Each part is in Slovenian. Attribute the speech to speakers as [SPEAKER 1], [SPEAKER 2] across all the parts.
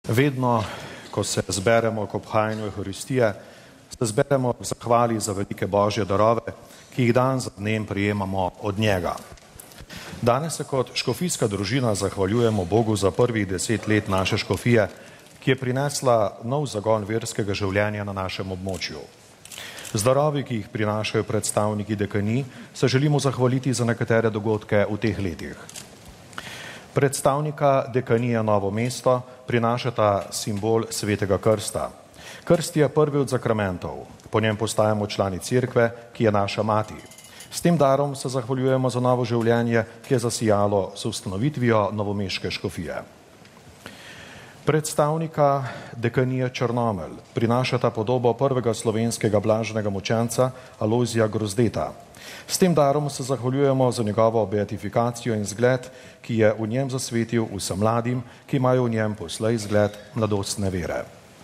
[SPEAKER 1] Vedno, ko se zberemo k obhajanju Evharistije, se zberemo v zahvali za velike Božje darove, ki jih dan za dnem prejemamo od njega. Danes se kot škofijska družina zahvaljujemo Bogu za prvih 10 let naše škofije, ki je prinesla nov zagon verskega življenja na našem območju. Z darovi, ki jih prinašajo predstavniki dekanij, se želimo zahvaliti za nekatere dogodke v teh letih. Predstavnika dekanije Novo mesto prinašata simbol Svetega krsta. Krst je prvi od zakramentov, po njem postajamo člani cerkve, ki je naša mati. S tem darom se zahvaljujemo za novo življenje, ki je zasijalo s ustanovitvijo novomeške škofije. Predstavnika dekanije Črnomelj prinašata podobo prvega slovenskega blaženega mučenca Alojzija Grozdeta. S tem darom se zahvaljujemo za njegovo beatifikacijo in zgled, ki je v njem zasvetil vsem mladim, ki imajo v njem poslej zgled mladostne vere.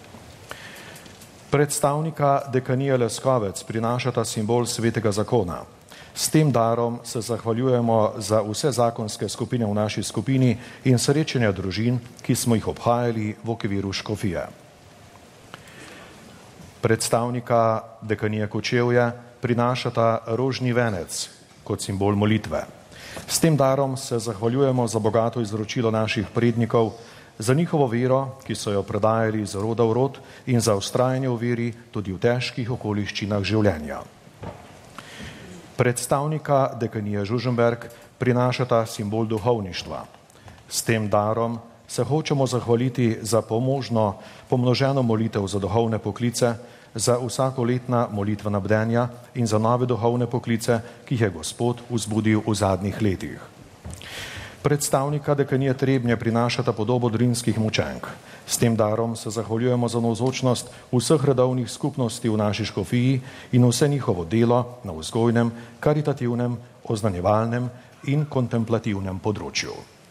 [SPEAKER 1] Predstavnika dekanije Leskovec prinašata simbol Svetega zakona. S tem darom se zahvaljujemo za vse zakonske skupine v naši skupini in srečanja družin, ki smo jih obhajali v okviru škofije. Predstavnika dekanije Kočevje prinašata rožni venec kot simbol molitve. S tem darom se zahvaljujemo za bogato izročilo naših prednikov, za njihovo vero, ki so jo predajali iz roda v rod, in za vztrajanje v veri tudi v težkih okoliščinah življenja. Predstavnika dekanije Žužemberk prinašata simbol duhovništva. S tem darom se hočemo zahvaliti za pomnoženo molitev za duhovne poklice, za vsakoletna molitvena bdenja in za nove duhovne poklice, ki jih je Gospod vzbudil v zadnjih letih. Predstavnika dekanije Trebnje prinašata podobo drinskih mučenk. S tem darom se zahvaljujemo za navzočnost vseh redovnih skupnosti v naši škofiji in vse njihovo delo na vzgojnem, karitativnem, oznanjevalnem in kontemplativnem področju.